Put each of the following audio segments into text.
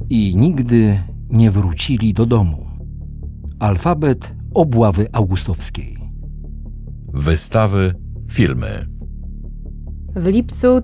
i nigdy nie wrócili do domu. Alfabet obławy augustowskiej. Wystawy, filmy. W lipcu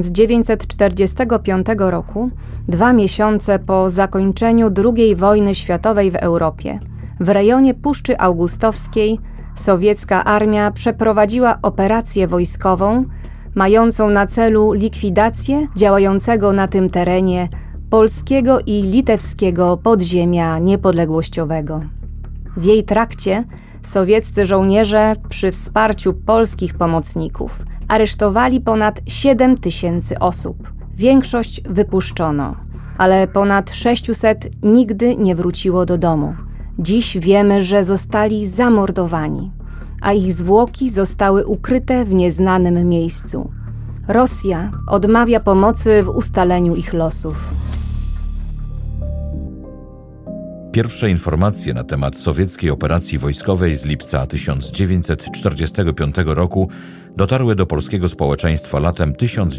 1945 roku, 2 miesiące po zakończeniu II wojny światowej w Europie, w rejonie Puszczy Augustowskiej sowiecka armia przeprowadziła operację wojskową mającą na celu likwidację działającego na tym terenie polskiego i litewskiego podziemia niepodległościowego. W jej trakcie sowieccy żołnierze przy wsparciu polskich pomocników aresztowali ponad 7 000 osób. Większość wypuszczono, ale ponad 600 nigdy nie wróciło do domu. Dziś wiemy, że zostali zamordowani, a ich zwłoki zostały ukryte w nieznanym miejscu. Rosja odmawia pomocy w ustaleniu ich losów. Pierwsze informacje na temat sowieckiej operacji wojskowej z lipca 1945 roku dotarły do polskiego społeczeństwa latem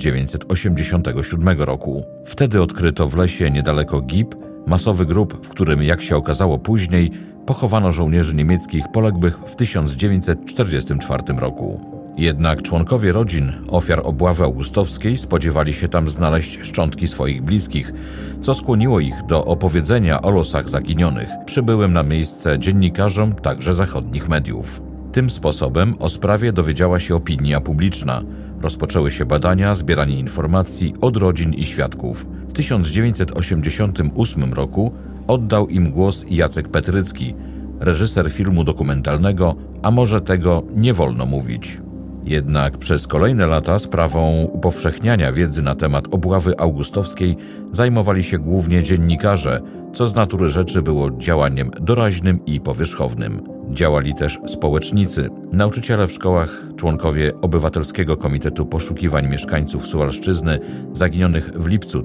1987 roku. Wtedy odkryto w lesie niedaleko Gib masowy grób, w którym, jak się okazało później, pochowano żołnierzy niemieckich poległych w 1944 roku. Jednak członkowie rodzin ofiar obławy augustowskiej spodziewali się tam znaleźć szczątki swoich bliskich, co skłoniło ich do opowiedzenia o losach zaginionych przybyłym na miejsce dziennikarzom także zachodnich mediów. Tym sposobem o sprawie dowiedziała się opinia publiczna. Rozpoczęły się badania, zbieranie informacji od rodzin i świadków. W 1988 roku oddał im głos Jacek Petrycki, reżyser filmu dokumentalnego „A może tego nie wolno mówić”. Jednak przez kolejne lata sprawą upowszechniania wiedzy na temat obławy augustowskiej zajmowali się głównie dziennikarze, co z natury rzeczy było działaniem doraźnym i powierzchownym. Działali też społecznicy, nauczyciele w szkołach, członkowie Obywatelskiego Komitetu Poszukiwań Mieszkańców Suwalszczyzny zaginionych w lipcu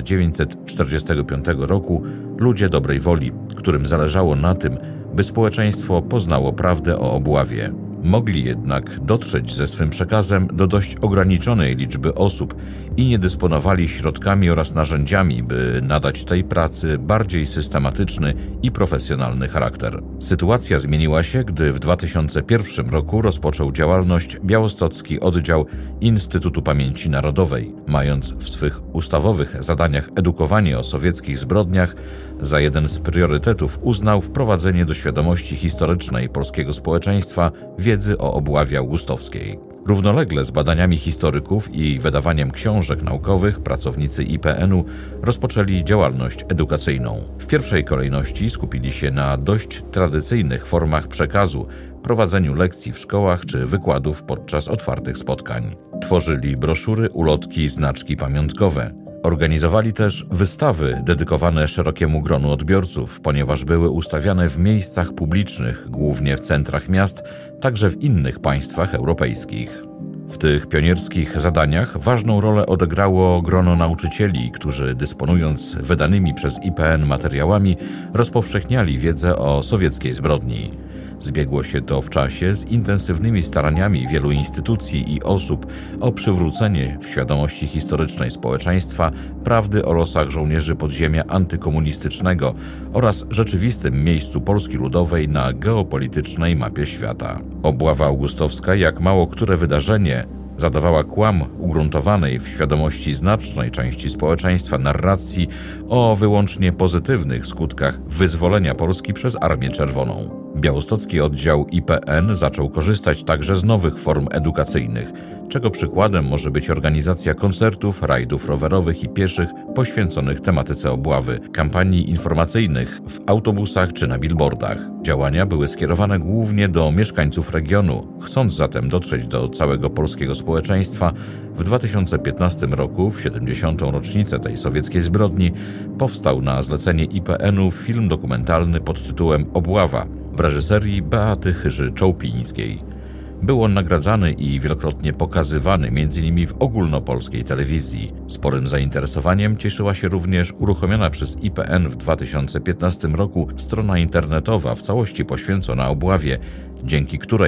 1945 roku, ludzie dobrej woli, którym zależało na tym, by społeczeństwo poznało prawdę o obławie. Mogli jednak dotrzeć ze swym przekazem do dość ograniczonej liczby osób i nie dysponowali środkami oraz narzędziami, by nadać tej pracy bardziej systematyczny i profesjonalny charakter. Sytuacja zmieniła się, gdy w 2001 roku rozpoczął działalność Białostocki Oddział Instytutu Pamięci Narodowej. Mając w swych ustawowych zadaniach edukowanie o sowieckich zbrodniach, za jeden z priorytetów uznał wprowadzenie do świadomości historycznej polskiego społeczeństwa wiedzy o obławie augustowskiej. Równolegle z badaniami historyków i wydawaniem książek naukowych pracownicy IPN-u rozpoczęli działalność edukacyjną. W pierwszej kolejności skupili się na dość tradycyjnych formach przekazu, prowadzeniu lekcji w szkołach czy wykładów podczas otwartych spotkań. Tworzyli broszury, ulotki, znaczki pamiątkowe. Organizowali też wystawy dedykowane szerokiemu gronu odbiorców, ponieważ były ustawiane w miejscach publicznych, głównie w centrach miast, także w innych państwach europejskich. W tych pionierskich zadaniach ważną rolę odegrało grono nauczycieli, którzy dysponując wydanymi przez IPN materiałami, rozpowszechniali wiedzę o sowieckiej zbrodni. Zbiegło się to w czasie z intensywnymi staraniami wielu instytucji i osób o przywrócenie w świadomości historycznej społeczeństwa prawdy o losach żołnierzy podziemia antykomunistycznego oraz rzeczywistym miejscu Polski Ludowej na geopolitycznej mapie świata. Obława augustowska, jak mało które wydarzenie, zadawała kłam ugruntowanej w świadomości znacznej części społeczeństwa narracji o wyłącznie pozytywnych skutkach wyzwolenia Polski przez Armię Czerwoną. Białostocki oddział IPN zaczął korzystać także z nowych form edukacyjnych, czego przykładem może być organizacja koncertów, rajdów rowerowych i pieszych poświęconych tematyce obławy, kampanii informacyjnych w autobusach czy na billboardach. Działania były skierowane głównie do mieszkańców regionu. Chcąc zatem dotrzeć do całego polskiego społeczeństwa, w 2015 roku, w 70. rocznicę tej sowieckiej zbrodni, powstał na zlecenie IPN-u film dokumentalny pod tytułem „Obława” w reżyserii Beaty Chyży-Czołpińskiej. Był on nagradzany i wielokrotnie pokazywany m.in. w ogólnopolskiej telewizji. Sporym zainteresowaniem cieszyła się również uruchomiona przez IPN w 2015 roku strona internetowa w całości poświęcona obławie, dzięki której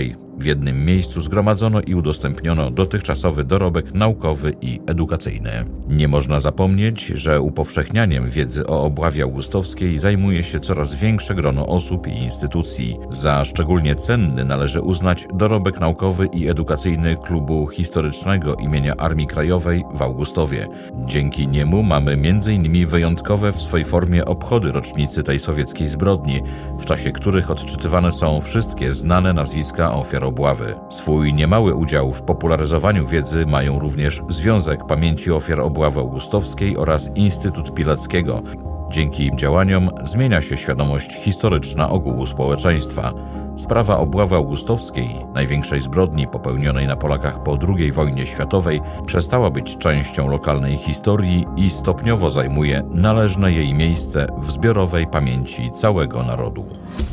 W jednym miejscu zgromadzono i udostępniono dotychczasowy dorobek naukowy i edukacyjny. Nie można zapomnieć, że upowszechnianiem wiedzy o obławie augustowskiej zajmuje się coraz większe grono osób i instytucji. Za szczególnie cenny należy uznać dorobek naukowy i edukacyjny Klubu Historycznego imienia Armii Krajowej w Augustowie. Dzięki niemu mamy m.in. wyjątkowe w swojej formie obchody rocznicy tej sowieckiej zbrodni, w czasie których odczytywane są wszystkie znane nazwiska ofiar obławy. Swój niemały udział w popularyzowaniu wiedzy mają również Związek Pamięci Ofiar Obławy Augustowskiej oraz Instytut Pileckiego. Dzięki im działaniom zmienia się świadomość historyczna ogółu społeczeństwa. Sprawa obławy augustowskiej, największej zbrodni popełnionej na Polakach po II wojnie światowej, przestała być częścią lokalnej historii i stopniowo zajmuje należne jej miejsce w zbiorowej pamięci całego narodu.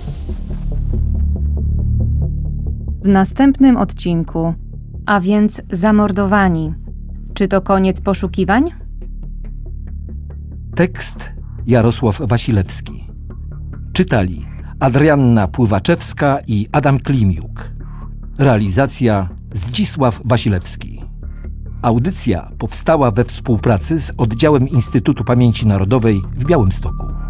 W następnym odcinku, a więc zamordowani. Czy to koniec poszukiwań? Tekst Jarosław Wasilewski. Czytali Adrianna Pływaczewska i Adam Klimiuk. Realizacja Zdzisław Wasilewski. Audycja powstała we współpracy z Oddziałem Instytutu Pamięci Narodowej w Białymstoku.